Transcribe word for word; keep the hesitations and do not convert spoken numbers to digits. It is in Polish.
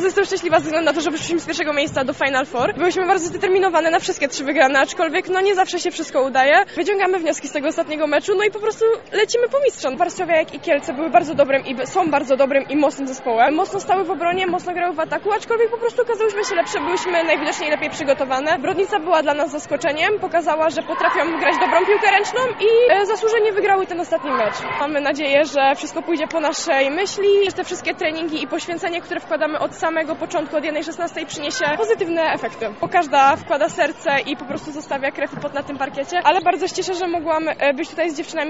Bardzo jestem szczęśliwa ze względu na to, że wyszliśmy z pierwszego miejsca do Final Four. Byłyśmy bardzo zdeterminowane na wszystkie trzy wygrane, aczkolwiek no nie zawsze się wszystko udaje. Wyciągamy wnioski z tego ostatniego meczu, no i po prostu lecimy po mistrzom. Warszawia jak i Kielce były bardzo dobrym i są bardzo dobrym i mocnym zespołem. Mocno stały w obronie, mocno grały w ataku, aczkolwiek po prostu okazałyśmy się lepsze, byłyśmy najwidoczniej lepiej przygotowane. Brodnica była dla nas zaskoczeniem, pokazała, że potrafią grać dobrą piłkę ręczną i e, zasłużenie wygrały ten ostatni mecz. Mamy nadzieję, że wszystko pójdzie po naszej myśli, że te wszystkie treningi i poświęcenie, które wkładamy od samego początku, od jednej szesnastej przyniesie pozytywne efekty. Bo każda wkłada serce i po prostu zostawia krew i pot na tym parkiecie, ale bardzo się cieszę, że mogłam być tutaj z dziewczynami